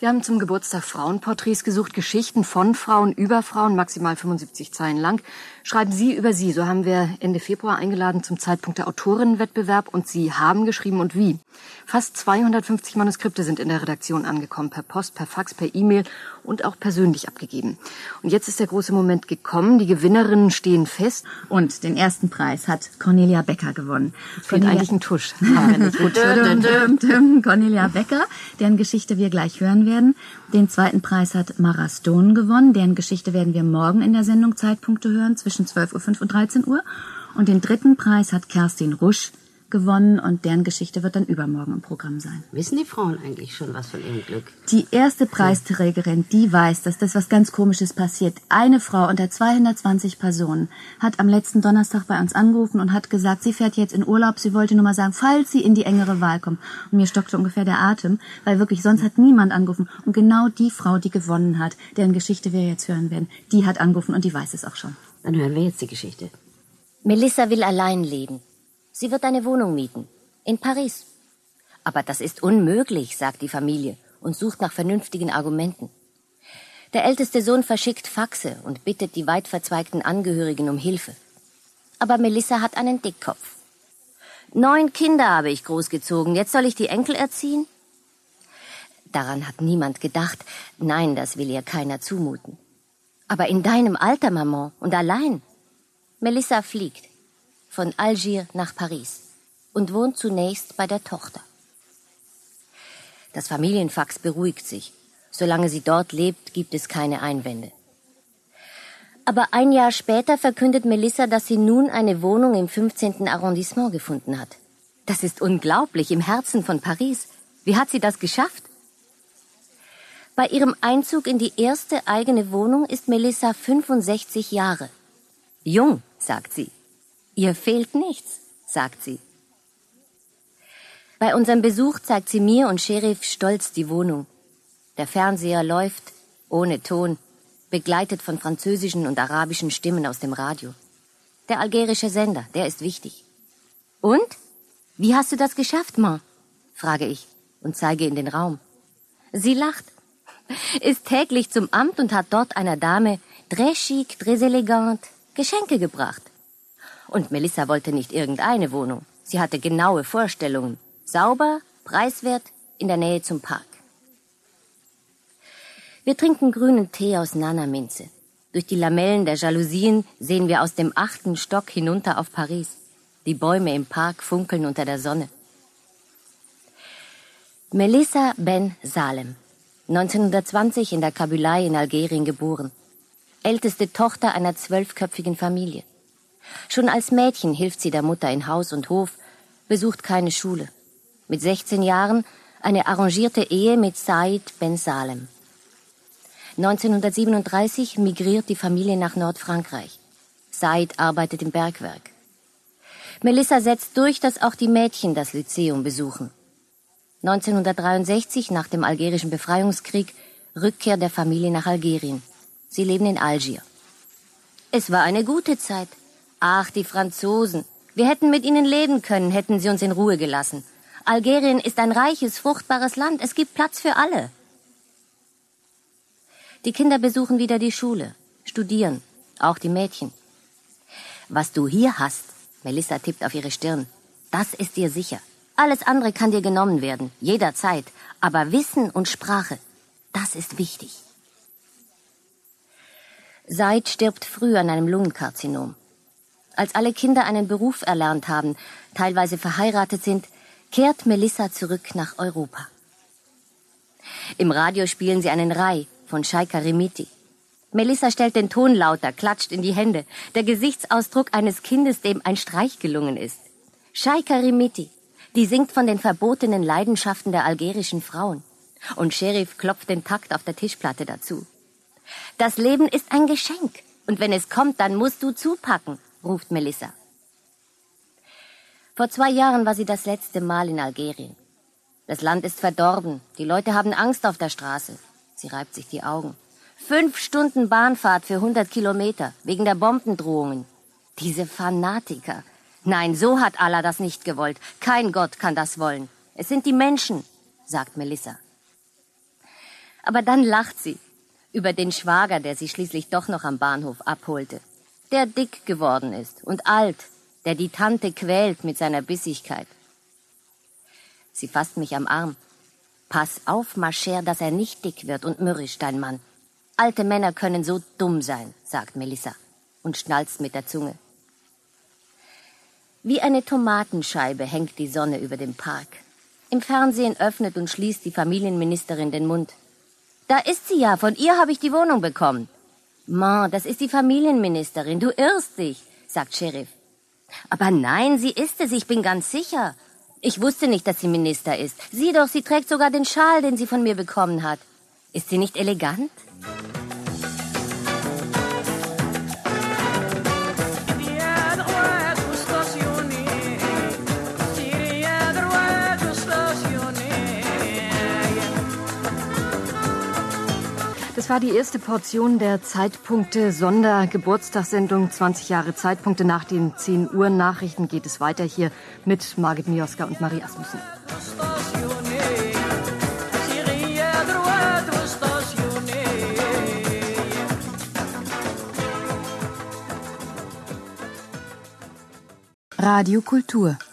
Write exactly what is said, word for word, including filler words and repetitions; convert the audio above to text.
Wir haben zum Geburtstag Frauenporträts gesucht, Geschichten von Frauen über Frauen, maximal fünfundsiebzig Zeilen lang. Schreiben Sie über Sie. So haben wir Ende Februar eingeladen zum Zeitpunkt der Autorinnenwettbewerb und Sie haben geschrieben und wie. Fast zweihundertfünfzig Manuskripte sind in der Redaktion angekommen, per Post, per Fax, per E-Mail und auch persönlich abgegeben. Und jetzt ist der große Moment gekommen. Die Gewinnerinnen stehen fest. Und den ersten Preis hat Cornelia Becker gewonnen. Fehlt eigentlich ein Tusch. Haben wir nicht. Gut. Cornelia Becker, deren Geschichte wir gleich hören werden. Den zweiten Preis hat Mara Stone gewonnen, deren Geschichte werden wir morgen in der Sendung Zeitpunkte hören, zwischen zwölf Uhr fünf und dreizehn Uhr. Und den dritten Preis hat Kerstin Rusch gewonnen und deren Geschichte wird dann übermorgen im Programm sein. Wissen die Frauen eigentlich schon was von ihrem Glück? Die erste Preisträgerin, die weiß, dass das was ganz Komisches passiert. Eine Frau unter zweihundertzwanzig Personen hat am letzten Donnerstag bei uns angerufen und hat gesagt, sie fährt jetzt in Urlaub, sie wollte nur mal sagen, falls sie in die engere Wahl kommt. Und mir stockte ungefähr der Atem, weil wirklich sonst hat niemand angerufen. Und genau die Frau, die gewonnen hat, deren Geschichte wir jetzt hören werden, die hat angerufen und die weiß es auch schon. Dann hören wir jetzt die Geschichte. Melissa will allein leben. Sie wird eine Wohnung mieten. In Paris. Aber das ist unmöglich, sagt die Familie und sucht nach vernünftigen Argumenten. Der älteste Sohn verschickt Faxe und bittet die weit verzweigten Angehörigen um Hilfe. Aber Melissa hat einen Dickkopf. Neun Kinder habe ich großgezogen, jetzt soll ich die Enkel erziehen? Daran hat niemand gedacht. Nein, das will ihr keiner zumuten. Aber in deinem Alter, Maman, und allein. Melissa fliegt. Von Algier nach Paris und wohnt zunächst bei der Tochter. Das Familienfax beruhigt sich. Solange sie dort lebt, gibt es keine Einwände. Aber ein Jahr später verkündet Melissa, dass sie nun eine Wohnung im fünfzehnten Arrondissement gefunden hat. Das ist unglaublich, im Herzen von Paris. Wie hat sie das geschafft? Bei ihrem Einzug in die erste eigene Wohnung ist Melissa fünfundsechzig Jahre. Jung, sagt sie. Ihr fehlt nichts, sagt sie. Bei unserem Besuch zeigt sie mir und Sheriff stolz die Wohnung. Der Fernseher läuft, ohne Ton, begleitet von französischen und arabischen Stimmen aus dem Radio. Der algerische Sender, der ist wichtig. Und? Wie hast du das geschafft, Ma? Frage ich und zeige in den Raum. Sie lacht, ist täglich zum Amt und hat dort einer Dame, très chic, très élégant, Geschenke gebracht. Und Melissa wollte nicht irgendeine Wohnung. Sie hatte genaue Vorstellungen. Sauber, preiswert, in der Nähe zum Park. Wir trinken grünen Tee aus Nana-Minze. Durch die Lamellen der Jalousien sehen wir aus dem achten Stock hinunter auf Paris. Die Bäume im Park funkeln unter der Sonne. Melissa Ben Salem, neunzehnhundertzwanzig in der Kabylei in Algerien geboren. Älteste Tochter einer zwölfköpfigen Familie. Schon als Mädchen hilft sie der Mutter in Haus und Hof, besucht keine Schule. Mit sechzehn Jahren eine arrangierte Ehe mit Said Ben Salem. neunzehnhundertsiebenunddreißig migriert die Familie nach Nordfrankreich. Said arbeitet im Bergwerk. Melissa setzt durch, dass auch die Mädchen das Lyzeum besuchen. neunzehnhundertdreiundsechzig, nach dem algerischen Befreiungskrieg, Rückkehr der Familie nach Algerien. Sie leben in Algier. Es war eine gute Zeit. Ach, die Franzosen. Wir hätten mit ihnen leben können, hätten sie uns in Ruhe gelassen. Algerien ist ein reiches, fruchtbares Land. Es gibt Platz für alle. Die Kinder besuchen wieder die Schule, studieren, auch die Mädchen. Was du hier hast, Melissa tippt auf ihre Stirn, das ist dir sicher. Alles andere kann dir genommen werden, jederzeit. Aber Wissen und Sprache, das ist wichtig. Said stirbt früh an einem Lungenkarzinom. Als alle Kinder einen Beruf erlernt haben, teilweise verheiratet sind, kehrt Melissa zurück nach Europa. Im Radio spielen sie einen Rai von Shaika Remiti. Melissa stellt den Ton lauter, klatscht in die Hände. Der Gesichtsausdruck eines Kindes, dem ein Streich gelungen ist. Shaika Remiti, die singt von den verbotenen Leidenschaften der algerischen Frauen. Und Sheriff klopft den Takt auf der Tischplatte dazu. Das Leben ist ein Geschenk. Und wenn es kommt, dann musst du zupacken, ruft Melissa. Vor zwei Jahren war sie das letzte Mal in Algerien. Das Land ist verdorben. Die Leute haben Angst auf der Straße. Sie reibt sich die Augen. Fünf Stunden Bahnfahrt für hundert Kilometer, wegen der Bombendrohungen. Diese Fanatiker. Nein, so hat Allah das nicht gewollt. Kein Gott kann das wollen. Es sind die Menschen, sagt Melissa. Aber dann lacht sie über den Schwager, der sie schließlich doch noch am Bahnhof abholte, der dick geworden ist und alt, der die Tante quält mit seiner Bissigkeit. Sie fasst mich am Arm. Pass auf, ma chère, dass er nicht dick wird und mürrisch, dein Mann. Alte Männer können so dumm sein, sagt Melissa und schnalzt mit der Zunge. Wie eine Tomatenscheibe hängt die Sonne über dem Park. Im Fernsehen öffnet und schließt die Familienministerin den Mund. Da ist sie ja, von ihr habe ich die Wohnung bekommen. Ma, das ist die Familienministerin, du irrst dich, sagt Sheriff. Aber nein, sie ist es, ich bin ganz sicher. Ich wusste nicht, dass sie Minister ist. Sieh doch, sie trägt sogar den Schal, den sie von mir bekommen hat. Ist sie nicht elegant? Das war die erste Portion der Zeitpunkte Sondergeburtstagssendung. zwanzig Jahre Zeitpunkte nach den zehn Uhr Nachrichten geht es weiter hier mit Margit Mioska und Marie Asmussen. Radio Kultur